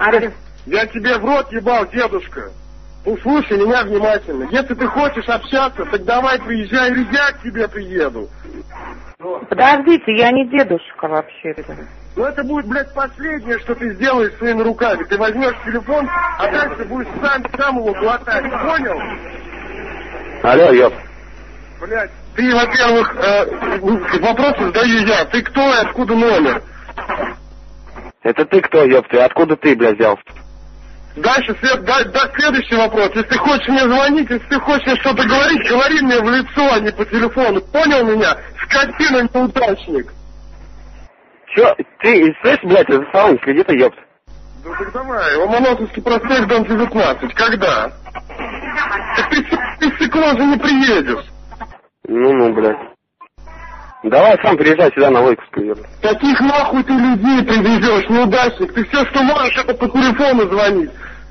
Алло. Я тебе в рот ебал, дедушка. Слушай меня внимательно. Если ты хочешь общаться, так давай приезжай, или я к тебе приеду. Подождите, я не дедушка вообще-то. Ну это будет, блядь, последнее, что ты сделаешь своими руками. Ты возьмешь телефон, а дальше будешь сам его глотать. Понял? Алло, ёп. Блядь, ты, во-первых, вопросы задаю я. Ты кто и откуда номер? Это ты кто, ёп, ты? Откуда ты, блядь, взял? Дальше, следующий вопрос. Если ты хочешь мне звонить, если ты хочешь мне что-то говорить, говори мне в лицо, а не по телефону. Понял меня? Скотина, неудачник. Чё? Ты, слышь, блядь, за салон следи-то, ёпт. Да так давай, Ломоносовский проспект, дом 19. Когда? Так ты стекло же не приедешь. Ну, блядь. Давай сам приезжай сюда на Войковскую, ёпт. Каких нахуй ты людей привезешь, неудачник? Ты все, что можешь, это по телефону звонить.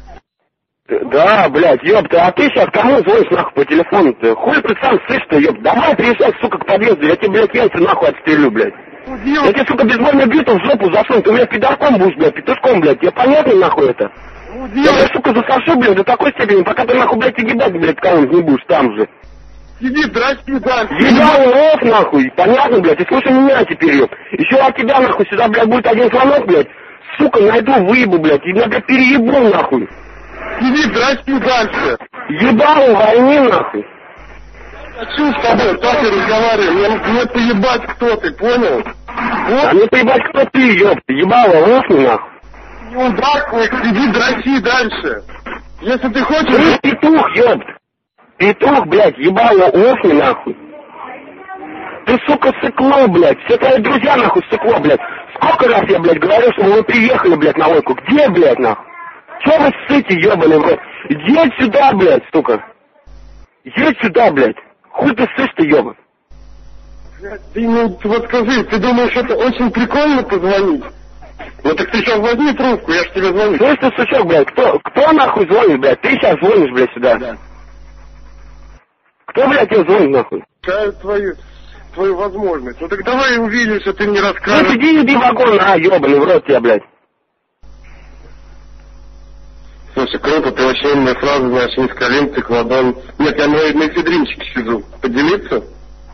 Да, блядь, ёпт, а ты сейчас кому звонишь нахуй по телефону-то? Хуй ты сам слышишь-то, ёпт. Давай приезжай, сука, к подъезду, я тебе, блядь, яйца нахуй отстрелю, блядь. Я тебе, сука, бейсбольную биту в жопу засуну, ты у меня пидорком будешь, блядь, петушком, блядь, тебе понятно нахуй это? Я тебя, сука, засошу, блядь, до такой степени, пока ты нахуй, блядь, ебать, блядь, кого-нибудь не будешь там же. Сиди, дрочи дальше. Ебал рот, нахуй, понятно, блядь, и слушай меня теперь, ёпт. Еще от тебя, нахуй, сюда, блядь, будет один звонок, блядь, сука, найду, выебу, блядь, и, блядь, переебу, нахуй. Сиди, дрочи дальше. Ебал войне, нахуй. Хочу с тобой, так и разговариваю. Мне поебать, кто ты, понял? Вот. А мне поебать, кто ты, ёпт, ебало, лохни, нахуй. Неудачник, сиди, дрочи дальше. Если ты хочешь... Ты петух, ёпт. Петух, блядь, ебало, лохни, нахуй. Ты, сука, сыкло, блядь, все твои друзья, нахуй, сыкло, блядь. Сколько раз я, блядь, говорил, что вы приехали, блядь, на Войку? Где, блядь, нахуй? Че вы ссыте, ебаный, блядь? Едь сюда, блядь, сука. Едь сюда, блядь. Хуй ты ссышь-то, ебан. Ты, ну, вот скажи, ты думаешь, это очень прикольно позвонить? Ну так ты сейчас возьми трубку, я ж тебе звоню. Слышь ты, сучок, блядь, кто нахуй звонит, блядь? Ты сейчас звонишь, блядь, сюда. Да. Кто, блядь, тебе звонит, нахуй? Какая твою возможность. Ну так давай увидимся, ты мне расскажешь. Ну иди в вагон, ебаный, в рот тебя, блядь. Слушай, круто, ты очень умные фразы знаешь, низколин, циклодон. Нет, я на эфедринчике сижу. Поделиться?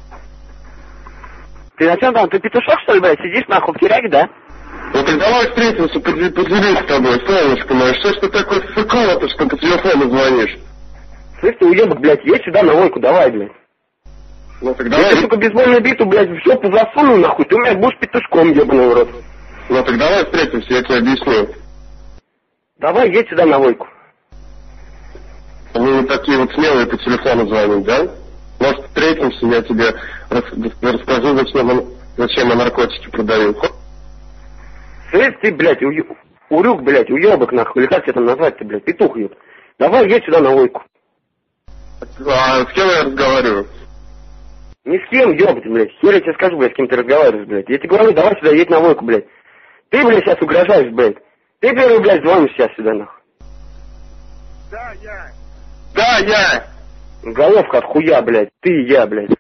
Ты на чем там? Ты петушок, что ли, блядь, сидишь нахуй в тюряге, да? Ну так давай встретимся, поделюсь с тобой, солнышко мое. Что ж ты такой сыкало-то, что по телефону звонишь? Слышь, ты уебок, блядь, едь сюда на Войку, давай, блядь. Ну так давай. Я тебе, сука, бейсбольную биту, блядь, в жопу засуну, нахуй, ты у меня будешь петушком, ебаный в рот. Ну так давай встретимся, я тебе объясню. Давай, едь сюда на Войку. Они не такие вот смелые по телефону звонят, да? Может, встретимся, я тебе расскажу, зачем я наркотики продаю. Слышь, ты, блядь, урюк, блядь, уебок, нахуй, или как тебя там назвать-то, блядь, петух, еб. Давай, едь сюда на Войку. А с кем я разговариваю? Ни с кем, ебать, блядь, хер я тебе скажу, блядь, с кем ты разговариваешь, блядь. Я тебе говорю, давай сюда, едь на Войку, блядь. Ты, блядь, сейчас угрожаешь, блядь. Ты первый, блядь, звонишь сейчас сюда, нахуй. Да, я. Головка от хуя, блядь, ты и я, блядь.